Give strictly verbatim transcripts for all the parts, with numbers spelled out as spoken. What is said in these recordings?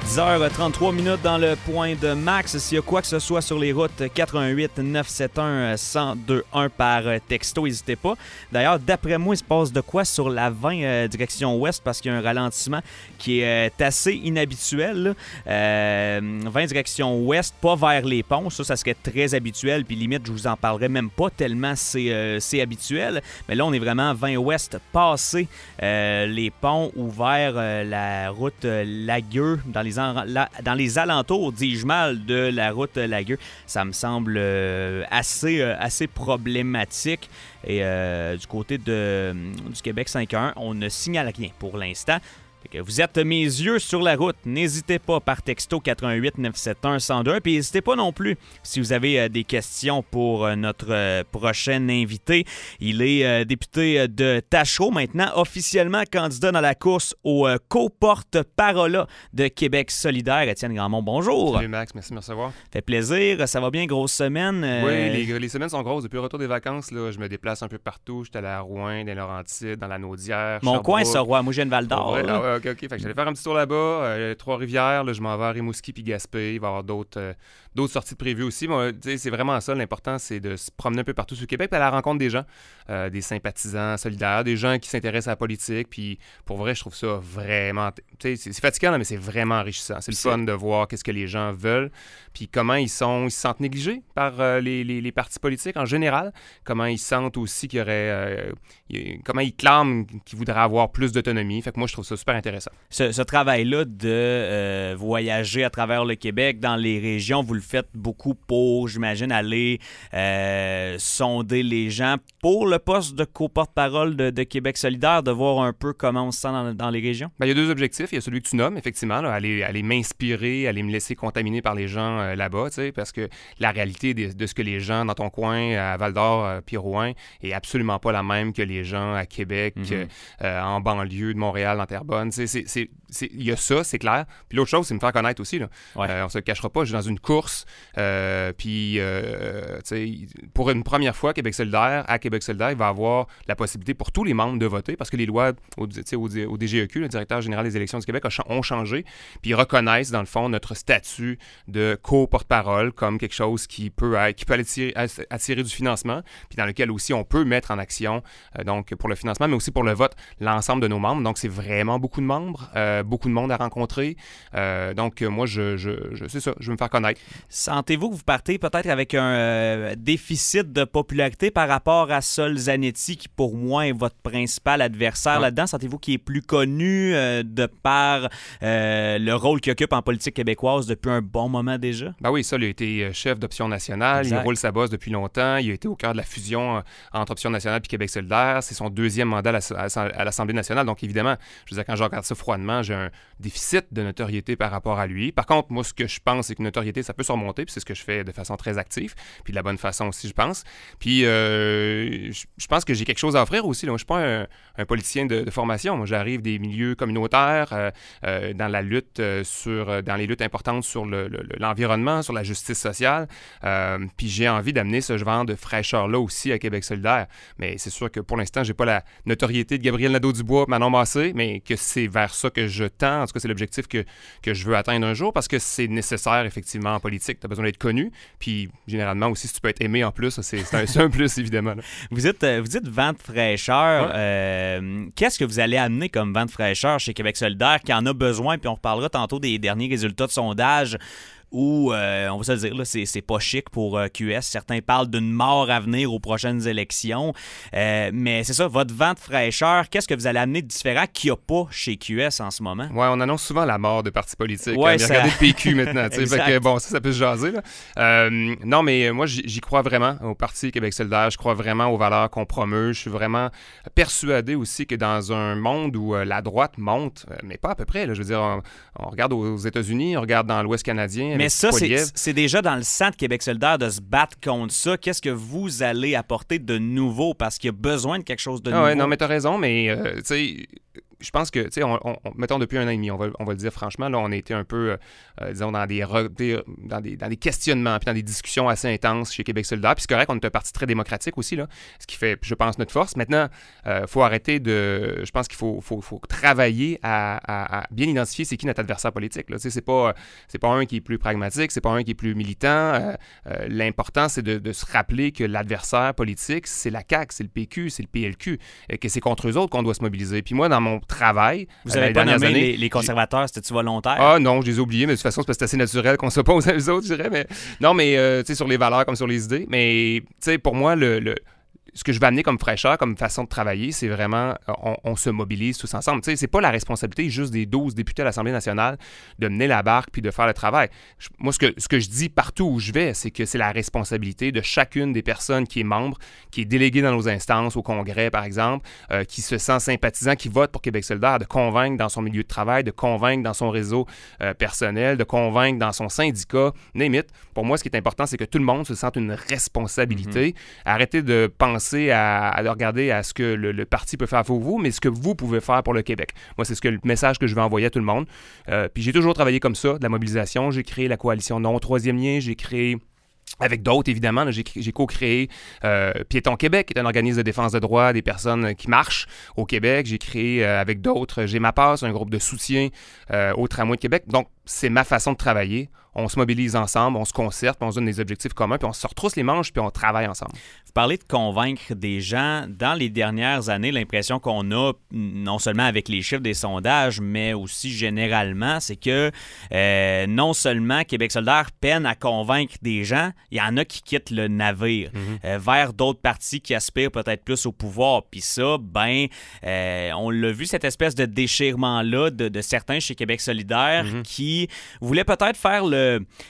dix heures trente-trois minutes dans le point de Max. S'il y a quoi que ce soit sur les routes, quatre un huit neuf sept un un zéro deux un par texto, n'hésitez pas. D'ailleurs, d'après moi, il se passe de quoi sur la vingt euh, direction ouest parce qu'il y a un ralentissement qui est euh, assez inhabituel. Euh, vingt direction ouest, pas vers les ponts. Ça, ça serait très habituel. Puis limite, je vous en parlerai même pas tellement c'est, euh, c'est habituel. Mais là, on est vraiment vingt ouest, passé euh, les ponts ou vers euh, la route euh, Lagueux, dans les, en, la, dans les alentours, dis-je mal, de la route Lagueux. Ça me semble euh, assez, euh, assez problématique. Et euh, du côté de, du Québec cinq un un, on ne signale rien pour l'instant. Fait que vous êtes mes yeux sur la route. N'hésitez pas par texto quatre un huit neuf sept un un zéro deux un. Puis n'hésitez pas non plus si vous avez euh, des questions pour euh, notre euh, prochain invité. Il est euh, député de Tachereau, maintenant officiellement candidat dans la course au euh, co-porte-parole de Québec solidaire. Étienne Grandmont, bonjour. Salut Max, merci de me recevoir. Fait plaisir. Ça va bien, grosse semaine? Euh... Oui, les, les semaines sont grosses. Depuis le retour des vacances, là, je me déplace un peu partout. J'étais allé à Rouen, dans les Laurentides, dans la Naudière. Mon Sherbrooke. coin, ça, Roi. Moi, j'ai une Val-d'Or. Ouais, là, ouais, OK, OK. Fait que j'allais faire un petit tour là-bas. Euh, Trois-Rivières, là, je m'en vais à Rimouski puis Gaspé. Il va y avoir d'autres, euh, d'autres sorties de prévues aussi. Bon, c'est vraiment ça. L'important, c'est de se promener un peu partout sur le Québec puis à la rencontre des gens, euh, des sympathisants solidaires, des gens qui s'intéressent à la politique. Puis pour vrai, je trouve ça vraiment... C'est, c'est fatigant, là, mais c'est vraiment enrichissant. C'est le fun de voir qu'est-ce que les gens veulent puis comment ils, sont, ils se sentent négligés par euh, les, les, les partis politiques en général. Comment ils sentent aussi qu'il y aurait... Euh, y, comment ils clament qu'ils voudraient avoir plus d'autonomie. Fait que moi, je trouve ça super intéressant. Ce, ce travail-là de euh, voyager à travers le Québec, dans les régions, vous le faites beaucoup pour, j'imagine, aller euh, sonder les gens pour le poste de co-porte-parole de, de Québec solidaire, de voir un peu comment on se sent dans, dans les régions? Bien, il y a deux objectifs. Il y a celui que tu nommes, effectivement, là, aller, aller m'inspirer, aller me laisser contaminer par les gens euh, là-bas, tu sais, parce que la réalité de, de ce que les gens dans ton coin, à Val-d'Or, euh, puis Rouen, est absolument pas la même que les gens à Québec, mm-hmm. euh, en banlieue de Montréal, dans Terrebonne. C'est, c'est, c'est, c'est, il y a ça, c'est clair. Puis l'autre chose, c'est me faire connaître aussi. Là. Ouais. Euh, on se le cachera pas, je suis dans une course. Euh, puis, euh, tu sais, pour une première fois, Québec solidaire, à Québec solidaire, il va avoir la possibilité pour tous les membres de voter parce que les lois au, au, au D G E Q, le directeur général des élections du Québec, ont changé. Puis ils reconnaissent, dans le fond, notre statut de co-porte-parole comme quelque chose qui peut, être, qui peut attirer, attirer du financement, puis dans lequel aussi on peut mettre en action, euh, donc pour le financement, mais aussi pour le vote, l'ensemble de nos membres. Donc, c'est vraiment beaucoup de membres, euh, beaucoup de monde à rencontrer. Euh, donc, moi, je, je, je, c'est ça, je veux me faire connaître. Sentez-vous que vous partez peut-être avec un euh, déficit de popularité par rapport à Sol Zanetti, qui pour moi est votre principal adversaire ah. là-dedans? Sentez-vous qu'il est plus connu euh, de par euh, le rôle qu'il occupe en politique québécoise depuis un bon moment déjà? Ben oui, Sol a été chef d'Option nationale. Exact. Il roule sa bosse depuis longtemps. Il a été au cœur de la fusion entre Option nationale et Québec solidaire. C'est son deuxième mandat à l'Assemblée nationale. Donc, évidemment, je veux dire, quand je regarde ça froidement, j'ai un déficit de notoriété par rapport à lui. Par contre, moi, ce que je pense, c'est que notoriété, ça peut se remonter, puis c'est ce que je fais de façon très active, puis de la bonne façon aussi, je pense. Puis, euh, je pense que j'ai quelque chose à offrir aussi. Là. Moi, je ne suis pas un, un politicien de, de formation. Moi, j'arrive des milieux communautaires, euh, euh, dans la lutte euh, sur, dans les luttes importantes sur le, le, l'environnement, sur la justice sociale. Euh, puis, j'ai envie d'amener ce genre de fraîcheur-là aussi à Québec solidaire. Mais c'est sûr que pour l'instant, j'ai pas la notoriété de Gabriel Nadeau-Dubois, Manon Massé, mais que c'est vers ça que je tends. En tout cas, c'est l'objectif que, que je veux atteindre un jour parce que c'est nécessaire, effectivement, en politique. Tu as besoin d'être connu. Puis, généralement, aussi, si tu peux être aimé en plus, c'est, c'est, un, c'est un plus, évidemment. Là. Vous êtes, vous dites vent de fraîcheur. Ouais. Euh, qu'est-ce que vous allez amener comme vent de fraîcheur chez Québec solidaire qui en a besoin? Puis, on reparlera tantôt des derniers résultats de sondage où, euh, on va se le dire, là, c'est, c'est pas chic pour euh, Q S. Certains parlent d'une mort à venir aux prochaines élections. Euh, mais c'est ça, votre vent de fraîcheur, qu'est-ce que vous allez amener de différent qu'il n'y a pas chez Q S en ce moment? Oui, on annonce souvent la mort de partis politiques. Ouais, hein, ça... Regardez le P Q maintenant. Fait que, bon, ça, ça peut se jaser. Là. Euh, non, mais moi, j'y, j'y crois vraiment au Parti Québec solidaire. Je crois vraiment aux valeurs qu'on promeut. Je suis vraiment persuadé aussi que dans un monde où euh, la droite monte, euh, mais pas à peu près, là, je veux dire, on, on regarde aux États-Unis, on regarde dans l'Ouest canadien. Mais ça, c'est, c'est déjà dans le sang de Québec solidaire de se battre contre ça. Qu'est-ce que vous allez apporter de nouveau? Parce qu'il y a besoin de quelque chose de ah nouveau. Ouais, non, mais t'as raison, mais euh, tu sais... je pense que, tu sais, on, on, mettons depuis un an et demi, on va, on va le dire franchement, là, on a été un peu, euh, disons, dans des, re, des, dans des, dans des questionnements, puis dans des discussions assez intenses chez Québec solidaire. Puis c'est correct, on est un parti très démocratique aussi, là, ce qui fait, je pense, notre force. Maintenant, il euh, faut arrêter de, je pense qu'il faut, faut, faut travailler à, à, à bien identifier c'est qui notre adversaire politique. Là. Tu sais, c'est pas, c'est pas un qui est plus pragmatique, c'est pas un qui est plus militant. Euh, euh, l'important, c'est de, de se rappeler que l'adversaire politique, c'est la C A Q, c'est le P Q, c'est le P L Q, et que c'est contre eux autres qu'on doit se mobiliser. Puis moi, dans mon travail, vous avez pas nommé années, les, les conservateurs, c'était-tu volontaire? Ah non, je les ai oubliés, mais de toute façon, c'est parce que c'est assez naturel qu'on s'oppose à eux autres, je dirais. Mais non, mais euh, tu sais, sur les valeurs comme sur les idées. Mais tu sais, pour moi, le, le ce que je vais amener comme fraîcheur, comme façon de travailler, c'est vraiment, on, on se mobilise tous ensemble. Tu sais, c'est pas la responsabilité juste des douze députés à l'Assemblée nationale de mener la barque puis de faire le travail. Je, moi, ce que, ce que je dis partout où je vais, c'est que c'est la responsabilité de chacune des personnes qui est membre, qui est déléguée dans nos instances, au Congrès, par exemple, euh, qui se sent sympathisant, qui vote pour Québec solidaire, de convaincre dans son milieu de travail, de convaincre dans son réseau euh, personnel, de convaincre dans son syndicat, name it. Pour moi, ce qui est important, c'est que tout le monde se sente une responsabilité. Mm-hmm. Arrêtez de penser À, à regarder à ce que le, le parti peut faire pour vous, mais ce que vous pouvez faire pour le Québec. Moi, c'est ce que le message que je veux envoyer à tout le monde. Euh, puis j'ai toujours travaillé comme ça, de la mobilisation. J'ai créé la coalition Non au troisième lien. J'ai créé avec d'autres, évidemment, là, j'ai, j'ai co-créé euh, Piéton Québec, qui est un organisme de défense de droits des personnes qui marchent au Québec. J'ai créé euh, avec d'autres J'ai ma passe, un groupe de soutien euh, au tramway de Québec. Donc, c'est ma façon de travailler. On se mobilise ensemble, on se concerte, puis on se donne des objectifs communs, puis on se retrousse les manches, puis on travaille ensemble. Vous parlez de convaincre des gens. Dans les dernières années, l'impression qu'on a, non seulement avec les chiffres des sondages, mais aussi généralement, c'est que euh, non seulement Québec solidaire peine à convaincre des gens, il y en a qui quittent le navire mm-hmm. euh, vers d'autres partis qui aspirent peut-être plus au pouvoir. Puis ça, ben, euh, on l'a vu, cette espèce de déchirement-là de, de certains chez Québec solidaire mm-hmm. qui voulaient peut-être faire le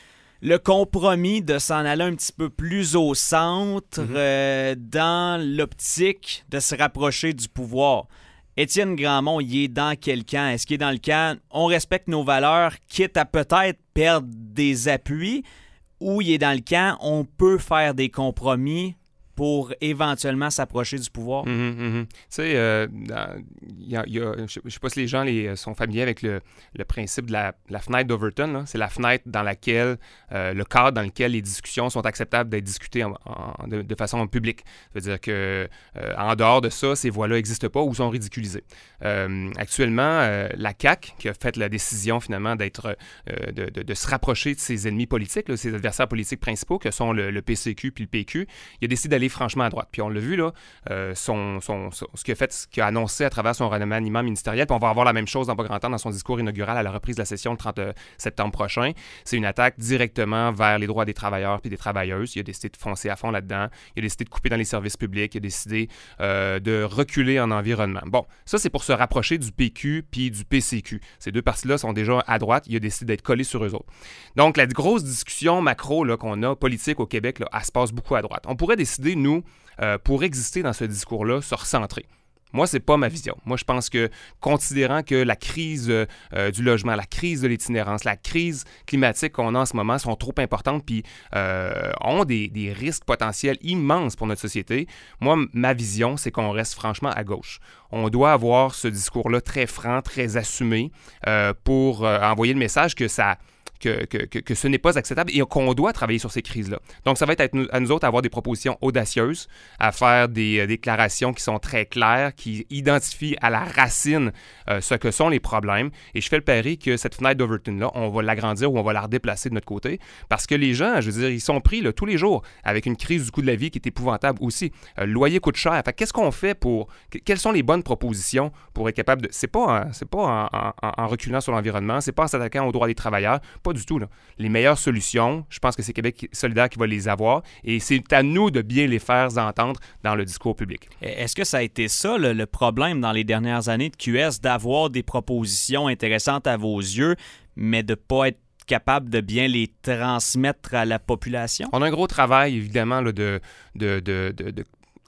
le compromis de s'en aller un petit peu plus au centre mm-hmm. euh, dans l'optique de se rapprocher du pouvoir. Étienne Grandmont, il est dans quel camp? Est-ce qu'il est dans le camp « on respecte nos valeurs, quitte à peut-être perdre des appuis » ou il est dans le camp « on peut faire des compromis » pour éventuellement s'approcher du pouvoir? Mm-hmm, mm-hmm. Tu sais, euh, y a, y a, je ne sais pas si les gens les, sont familiers avec le, le principe de la, la fenêtre d'Overton. Là. C'est la fenêtre dans laquelle, euh, le cadre dans lequel les discussions sont acceptables d'être discutées en, en, de, de façon publique. Ça veut dire que euh, en dehors de ça, ces voix-là n'existent pas ou sont ridiculisées. Euh, actuellement, euh, la C A Q, qui a fait la décision finalement d'être, euh, de, de, de se rapprocher de ses ennemis politiques, là, ses adversaires politiques principaux, que sont le, le P C Q puis le P Q, il a décidé d'aller franchement à droite. Puis on l'a vu, là, euh, son, son, son, ce qu'il a fait, ce qu'il a annoncé à travers son remaniement ministériel, puis on va avoir la même chose dans pas grand temps dans son discours inaugural à la reprise de la session le trente septembre prochain. C'est une attaque directement vers les droits des travailleurs puis des travailleuses. Il a décidé de foncer à fond là-dedans. Il a décidé de couper dans les services publics. Il a décidé euh, de reculer en environnement. Bon, ça, c'est pour se rapprocher du P Q puis du P C Q. Ces deux partis-là sont déjà à droite. Il a décidé d'être collé sur eux autres. Donc, la grosse discussion macro là, qu'on a, politique au Québec, là, elle se passe beaucoup à droite. On pourrait décider, nous, euh, pour exister dans ce discours-là, se recentrer. Moi, c'est pas ma vision. Moi, je pense que, considérant que la crise euh, du logement, la crise de l'itinérance, la crise climatique qu'on a en ce moment sont trop importantes puis euh, ont des, des risques potentiels immenses pour notre société, moi, ma vision, c'est qu'on reste franchement à gauche. On doit avoir ce discours-là très franc, très assumé euh, pour euh, envoyer le message que ça... Que, que, que, que ce n'est pas acceptable et qu'on doit travailler sur ces crises-là. Donc, ça va être à nous, à nous autres d'avoir des propositions audacieuses, à faire des euh, déclarations qui sont très claires, qui identifient à la racine euh, ce que sont les problèmes. Et je fais le pari que cette fenêtre d'Overton-là, on va l'agrandir ou on va la redéplacer de notre côté parce que les gens, je veux dire, ils sont pris là, tous les jours avec une crise du coût de la vie qui est épouvantable aussi. Euh, le loyer coûte cher. Fait, qu'est-ce qu'on fait pour... Quelles sont les bonnes propositions pour être capable de... C'est pas en, c'est pas en, en, en reculant sur l'environnement, c'est pas en s'attaquant aux droits des travailleurs, pas du tout. Là. Les meilleures solutions, je pense que c'est Québec solidaire qui va les avoir et c'est à nous de bien les faire entendre dans le discours public. Est-ce que ça a été ça, le, le problème dans les dernières années de Q S, d'avoir des propositions intéressantes à vos yeux, mais de ne pas être capable de bien les transmettre à la population? On a un gros travail, évidemment, là, de... de, de, de, de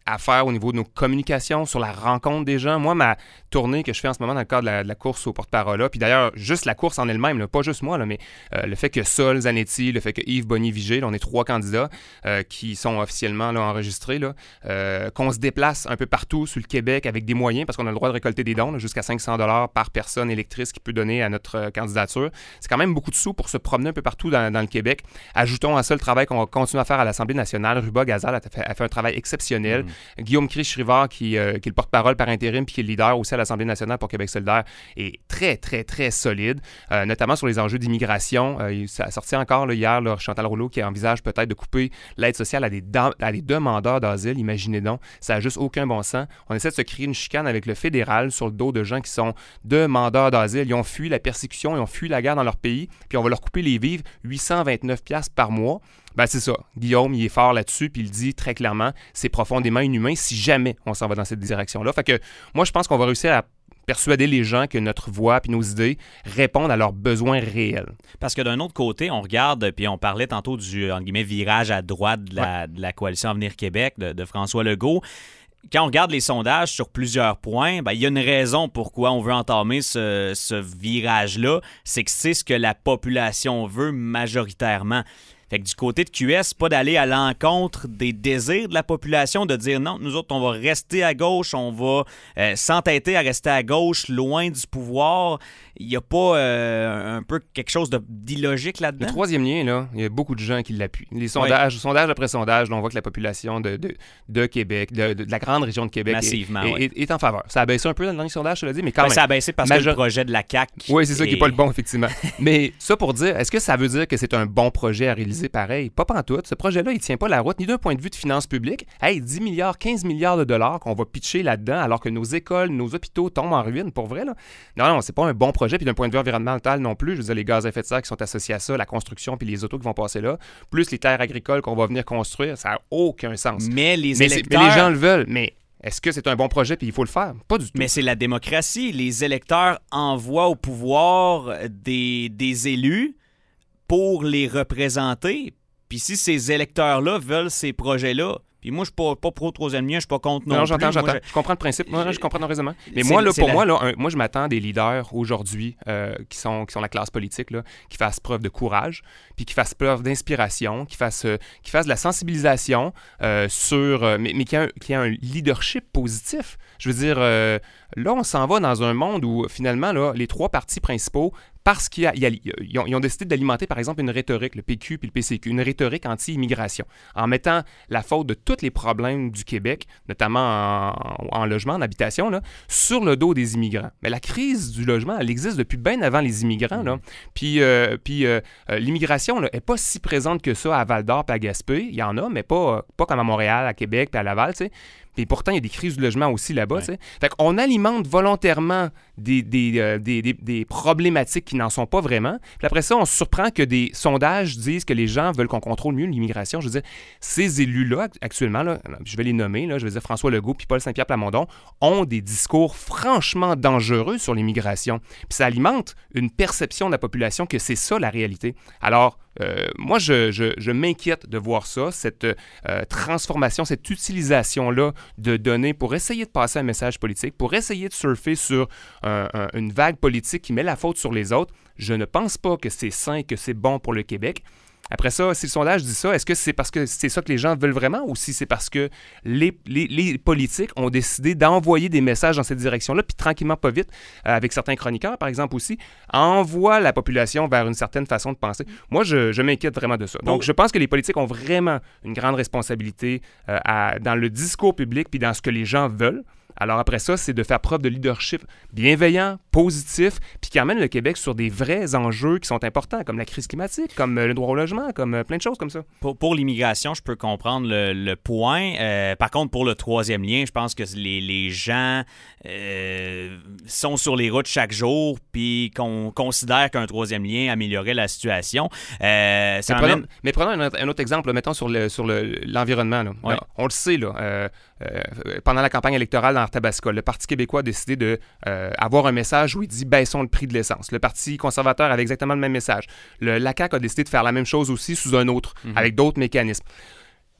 à faire au niveau de nos communications, sur la rencontre des gens. Moi, ma tournée que je fais en ce moment dans le cadre de la, de la course au porte-parole, là, puis d'ailleurs, juste la course en elle-même, là, pas juste moi, là, mais euh, le fait que Sol Zanetti, le fait que Yves Bonny-Vigé, là, on est trois candidats euh, qui sont officiellement là, enregistrés, là, euh, qu'on se déplace un peu partout sur le Québec avec des moyens, parce qu'on a le droit de récolter des dons, là, jusqu'à cinq cents dollars par personne électrice qui peut donner à notre euh, candidature. C'est quand même beaucoup de sous pour se promener un peu partout dans, dans le Québec. Ajoutons à ça le travail qu'on continue à faire à l'Assemblée nationale. Ruba Gazal a fait, a fait un travail exceptionnel. Mmh. Guillaume Criche-Rivard, qui, euh, qui est le porte-parole par intérim puis qui est le leader aussi à l'Assemblée nationale pour Québec solidaire, est très, très, très solide, euh, notamment sur les enjeux d'immigration. Euh, ça a sorti encore là, hier, là, Chantal Rouleau qui envisage peut-être de couper l'aide sociale à des, da- à des demandeurs d'asile. Imaginez donc, ça n'a juste aucun bon sens. On essaie de se créer une chicane avec le fédéral sur le dos de gens qui sont demandeurs d'asile. Ils ont fui la persécution, ils ont fui la guerre dans leur pays, puis on va leur couper les vivres, huit cent vingt-neuf dollars par mois. Ben c'est ça. Guillaume, il est fort là-dessus, puis il dit très clairement, c'est profondément inhumain si jamais on s'en va dans cette direction-là. Fait que moi, je pense qu'on va réussir à persuader les gens que notre voix puis nos idées répondent à leurs besoins réels. Parce que d'un autre côté, on regarde, puis on parlait tantôt du, entre guillemets, virage à droite de la, ouais. de la coalition Avenir Québec, de, de François Legault. Quand on regarde les sondages sur plusieurs points, ben, il y a une raison pourquoi on veut entamer ce, ce virage-là, c'est que c'est ce que la population veut majoritairement. Fait que du côté de Q S, pas d'aller à l'encontre des désirs de la population, de dire non, nous autres, on va rester à gauche, on va euh, s'entêter à rester à gauche, loin du pouvoir. Il n'y a pas euh, un peu quelque chose de, d'illogique là-dedans? Le troisième lien, là, il y a beaucoup de gens qui l'appuient. Les sondages, oui. sondage après sondage, là, on voit que la population de, de, de Québec, de, de, de la grande région de Québec Massivement, est, oui. est, est en faveur. Ça a baissé un peu dans le dernier sondage, je te l'ai dit, mais quand ben, même. Ça a baissé parce major... que le projet de la C A Q... Oui, c'est ça est... qui n'est pas le bon, effectivement. Mais ça pour dire, est-ce que ça veut dire que c'est un bon projet à réaliser pareil? Pas pantoute. Ce projet-là, il ne tient pas la route, ni d'un point de vue de finances publiques. Hey, dix milliards, quinze milliards de dollars qu'on va pitcher là-dedans, alors que nos écoles, nos hôpitaux tombent en ruine, pour vrai, là. Non, non, c'est pas un bon projet. Puis d'un point de vue environnemental non plus, je veux dire, les gaz à effet de serre qui sont associés à ça, la construction puis les autos qui vont passer là, plus les terres agricoles qu'on va venir construire, ça n'a aucun sens. Mais les mais, électeurs... mais les gens le veulent, mais... Est-ce que c'est un bon projet puis il faut le faire? Pas du tout. Mais c'est la démocratie. Les électeurs envoient au pouvoir des, des élus pour les représenter. Puis si ces électeurs-là veulent ces projets-là, puis moi, je suis pas, pas pro troisième lien, je suis pas contre non, non plus. j'entends, moi, j'entends. Je... je comprends le principe. Moi, je comprends ton raisonnement. Mais c'est, moi, là, pour la... moi, là, un, moi, je m'attends des leaders aujourd'hui euh, qui, sont, qui sont la classe politique, là, qui fassent preuve de courage, puis qui fassent preuve d'inspiration, qui fassent, euh, qui fassent de la sensibilisation euh, sur... Euh, mais mais qui, a un, qui a un leadership positif. Je veux dire, euh, là, on s'en va dans un monde où, finalement, là, les trois partis principaux, parce qu'ils ont, ils ont décidé d'alimenter, par exemple, une rhétorique, le P Q puis le P C Q, une rhétorique anti-immigration, en mettant la faute de tous les problèmes du Québec, notamment en, en logement, en habitation, là, sur le dos des immigrants. Mais la crise du logement, elle existe depuis bien avant les immigrants. Là. Puis, euh, puis euh, l'immigration n'est pas si présente que ça à Val-d'Or et à Gaspé. Il y en a, mais pas, pas comme à Montréal, à Québec et à Laval, tu sais. Et pourtant, il y a des crises du logement aussi là-bas. Ouais. Fait qu'on alimente volontairement des, des, euh, des, des, des problématiques qui n'en sont pas vraiment. Puis après ça, on se surprend que des sondages disent que les gens veulent qu'on contrôle mieux l'immigration. Je veux dire, ces élus-là, actuellement, là, je vais les nommer, là, je veux dire François Legault puis Paul Saint-Pierre Plamondon, ont des discours franchement dangereux sur l'immigration. Puis ça alimente une perception de la population que c'est ça la réalité. Alors, Euh, moi, je, je, je m'inquiète de voir ça, cette euh, transformation, cette utilisation-là de données pour essayer de passer un message politique, pour essayer de surfer sur un, un, une vague politique qui met la faute sur les autres. Je ne pense pas que c'est sain et que c'est bon pour le Québec. Après ça, si le sondage dit ça, est-ce que c'est parce que c'est ça que les gens veulent vraiment ou si c'est parce que les, les, les politiques ont décidé d'envoyer des messages dans cette direction-là, puis tranquillement, pas vite, euh, avec certains chroniqueurs, par exemple aussi, envoient la population vers une certaine façon de penser. Moi, je, je m'inquiète vraiment de ça. Donc, oh. je pense que les politiques ont vraiment une grande responsabilité euh, à, dans le discours public puis dans ce que les gens veulent. Alors après ça, c'est de faire preuve de leadership bienveillant, positif, puis qui amène le Québec sur des vrais enjeux qui sont importants, comme la crise climatique, comme le droit au logement, comme plein de choses comme ça. Pour, pour l'immigration, je peux comprendre le, le point. Euh, par contre, pour le troisième lien, je pense que les, les gens euh, sont sur les routes chaque jour, puis qu'on considère qu'un troisième lien améliorerait la situation. Euh, ça mais, amène... prenons, mais prenons un autre, un autre exemple, là, mettons sur, le, sur le, l'environnement. Là. Ouais. Là, on le sait, là, euh, euh, pendant la campagne électorale dans Arthabasca, le Parti québécois a décidé d'avoir euh, un message où il dit « baissons le prix de l'essence ». Le Parti conservateur avait exactement le même message. Le, la C A Q a décidé de faire la même chose aussi sous un autre, mm-hmm. avec d'autres mécanismes.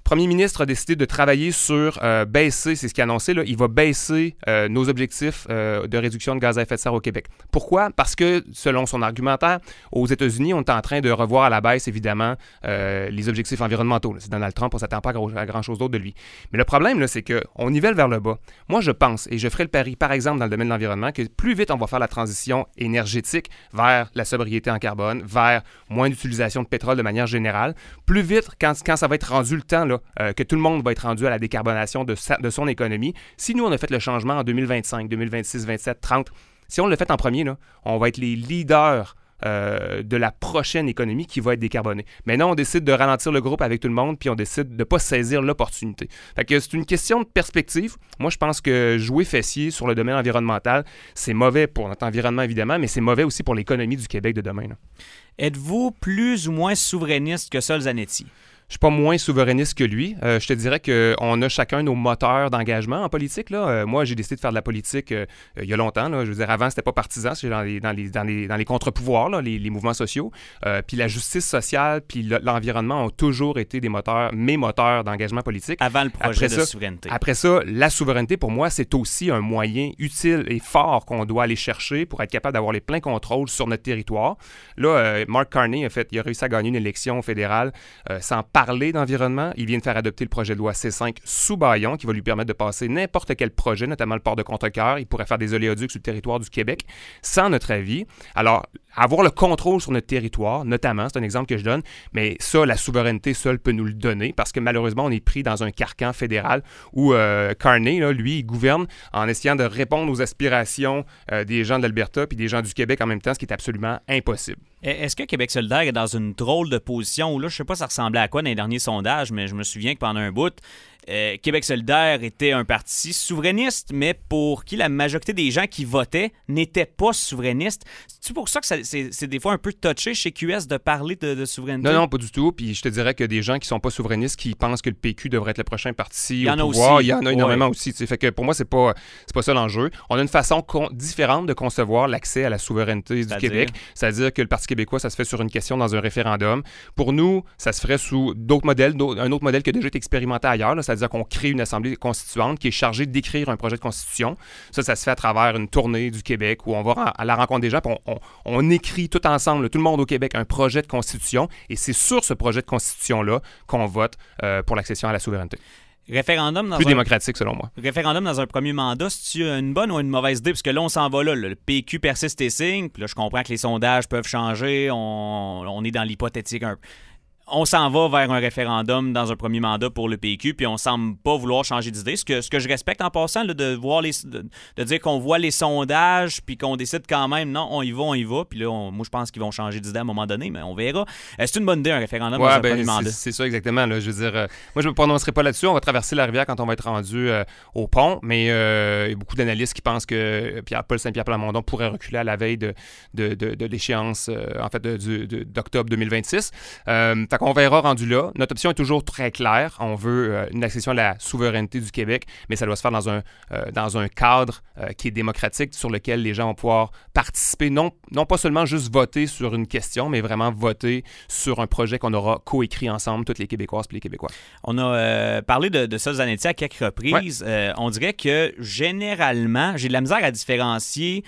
premier ministre a décidé de travailler sur euh, baisser, c'est ce qu'il a annoncé, là, il va baisser euh, nos objectifs euh, de réduction de gaz à effet de serre au Québec. Pourquoi? Parce que, selon son argumentaire, aux États-Unis, on est en train de revoir à la baisse, évidemment, euh, les objectifs environnementaux. C'est Donald Trump, on ne s'attend pas à grand-chose d'autre de lui. Mais le problème, là, c'est qu'on nivelle vers le bas. Moi, je pense, et je ferai le pari, par exemple, dans le domaine de l'environnement, que plus vite on va faire la transition énergétique vers la sobriété en carbone, vers moins d'utilisation de pétrole de manière générale, plus vite, quand, quand ça va être rendu le temps, là, euh, que tout le monde va être rendu à la décarbonation de, sa, de son économie, si nous, on a fait le changement en deux mille vingt-cinq, deux mille vingt-six, vingt-sept, trente, si on le fait en premier, là, on va être les leaders Euh, de la prochaine économie qui va être décarbonée. Maintenant, on décide de ralentir le groupe avec tout le monde, puis on décide de ne pas saisir l'opportunité. Fait que c'est une question de perspective. Moi, je pense que jouer fessier sur le domaine environnemental, c'est mauvais pour notre environnement, évidemment, mais c'est mauvais aussi pour l'économie du Québec de demain, là. Êtes-vous plus ou moins souverainiste que Sol Zanetti? Je suis pas moins souverainiste que lui. Euh, je te dirais qu'on a chacun nos moteurs d'engagement en politique, là. Euh, moi, j'ai décidé de faire de la politique euh, il y a longtemps, là. Je veux dire, avant, c'était pas partisan, c'était dans les, dans les, dans les, dans les contre-pouvoirs, là, les, les mouvements sociaux. Euh, puis la justice sociale puis l'environnement ont toujours été des moteurs, mes moteurs d'engagement politique. Avant le projet après de ça, souveraineté. Après ça, la souveraineté, pour moi, c'est aussi un moyen utile et fort qu'on doit aller chercher pour être capable d'avoir les pleins contrôles sur notre territoire. Là, euh, Mark Carney, en fait, il a réussi à gagner une élection fédérale euh, sans parler d'environnement. Il vient de faire adopter le projet de loi C cinq sous bâillon qui va lui permettre de passer n'importe quel projet, notamment le port de Contrecoeur. Il pourrait faire des oléoducs sur le territoire du Québec sans notre avis. Alors, avoir le contrôle sur notre territoire, notamment, c'est un exemple que je donne, mais ça, la souveraineté seule peut nous le donner parce que malheureusement, on est pris dans un carcan fédéral où euh, Carney, là, lui, il gouverne en essayant de répondre aux aspirations euh, des gens de l'Alberta puis des gens du Québec en même temps, ce qui est absolument impossible. Est-ce que Québec solidaire est dans une drôle de position où là, je sais pas ça ressemblait à quoi dans les derniers sondages, mais je me souviens que pendant un bout, euh, Québec solidaire était un parti souverainiste, mais pour qui la majorité des gens qui votaient n'étaient pas souverainistes. C'est-tu pour ça que ça, c'est, c'est des fois un peu touché chez Q S de parler de, de souveraineté? Non, non, pas du tout. Puis je te dirais que des gens qui sont pas souverainistes, qui pensent que le P Q devrait être le prochain parti au pouvoir, il y en a énormément ouais. aussi. T'sais. Fait que pour moi, c'est pas, c'est pas ça l'enjeu. On a une façon con- différente de concevoir l'accès à la souveraineté C'est-à-dire? du Québec. C'est-à-dire que le Parti québécois, ça se fait sur une question dans un référendum. Pour nous, ça se ferait sous d'autres modèles, d'autres, un autre modèle qui a déjà été expérimenté ailleurs. Là, c'est-à-dire qu'on crée une assemblée constituante qui est chargée d'écrire un projet de constitution. Ça, ça se fait à travers une tournée du Québec où on va à la rencontre des gens, puis on, on, on écrit tout ensemble, là, tout le monde au Québec, un projet de constitution. Et c'est sur ce projet de constitution-là qu'on vote euh, pour l'accession à la souveraineté. Référendum dans Plus un... démocratique, selon moi. Référendum dans un premier mandat, c'est-tu une bonne ou une mauvaise idée? Parce que là, on s'en va là. Le P Q persiste et signe. Puis là, je comprends que les sondages peuvent changer. On, on est dans l'hypothétique un peu. On s'en va vers un référendum dans un premier mandat pour le P Q, puis on semble pas vouloir changer d'idée. Ce que, ce que je respecte en passant, là, de voir les, de, de dire qu'on voit les sondages, puis qu'on décide quand même, non, on y va, on y va. Puis là, on, moi, je pense qu'ils vont changer d'idée à un moment donné, mais on verra. Euh, c'est une bonne idée, un référendum ouais, dans un ben, premier c'est, mandat. C'est ça, exactement. Là. Je veux dire, euh, moi, je me prononcerai pas là-dessus. On va traverser la rivière quand on va être rendu euh, au pont, mais euh, il y a beaucoup d'analystes qui pensent que Pierre-Paul Saint-Pierre Plamondon pourrait reculer à la veille de, de, de, de l'échéance, euh, en fait, de, de, de, d'octobre deux mille vingt-six. Euh, fait qu'on verra rendu là. Notre option est toujours très claire. On veut euh, une accession à la souveraineté du Québec, mais ça doit se faire dans un, euh, dans un cadre euh, qui est démocratique, sur lequel les gens vont pouvoir participer, non, non pas seulement juste voter sur une question, mais vraiment voter sur un projet qu'on aura coécrit ensemble, toutes les Québécoises et les Québécois. On a euh, parlé de, de Sol Zanetti à quelques reprises. Ouais. Euh, on dirait que, généralement, j'ai de la misère à différencier.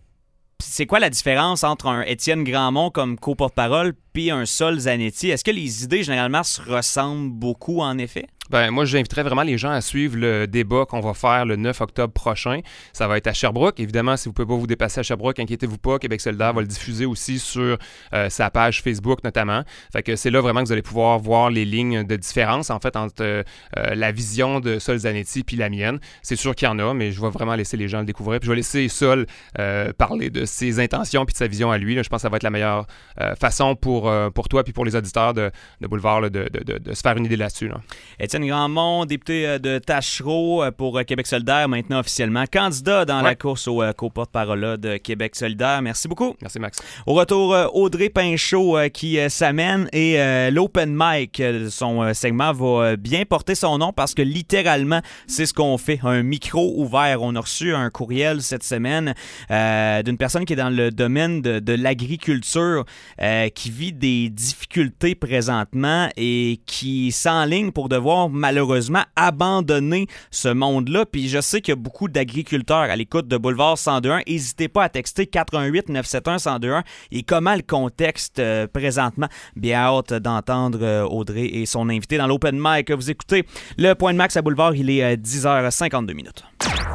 C'est quoi la différence entre un Étienne Grandmont comme co-porte-parole puis un Sol Zanetti? Est-ce que les idées, généralement, se ressemblent beaucoup, en effet? Ben, moi, j'inviterais vraiment les gens à suivre le débat qu'on va faire le neuf octobre prochain. Ça va être à Sherbrooke. Évidemment, si vous ne pouvez pas vous dépasser à Sherbrooke, inquiétez-vous pas. Québec solidaire va le diffuser aussi sur euh, sa page Facebook, notamment. Fait que c'est là vraiment que vous allez pouvoir voir les lignes de différence, en fait, entre euh, la vision de Sol Zanetti puis la mienne. C'est sûr qu'il y en a, mais je vais vraiment laisser les gens le découvrir. Puis je vais laisser Sol euh, parler de ses intentions puis de sa vision à lui. Là, je pense que ça va être la meilleure euh, façon pour, euh, pour toi puis pour les auditeurs de, de Boulevard là, de, de, de, de se faire une idée là-dessus. Là. Étienne Grandmont, député de Taschereau pour Québec solidaire, maintenant officiellement candidat dans ouais. la course au co-porte-parole de Québec solidaire. Merci beaucoup. Merci, Max. Au retour, Audrey Pinchot qui s'amène et euh, l'open mic, son segment va bien porter son nom parce que littéralement, c'est ce qu'on fait, un micro ouvert. On a reçu un courriel cette semaine euh, d'une personne qui est dans le domaine de, de l'agriculture, euh, qui vit vit des difficultés présentement et qui s'enligne pour devoir malheureusement abandonner ce monde-là. Puis je sais qu'il y a beaucoup d'agriculteurs à l'écoute de Boulevard cent deux un. N'hésitez pas à texter quatre un huit neuf sept un un zéro deux un. Et comment le contexte euh, présentement? Bien hâte d'entendre euh, Audrey et son invité dans l'Open Mic. Vous écoutez le Point de Max à Boulevard, il est euh, dix heures cinquante-deux minutes.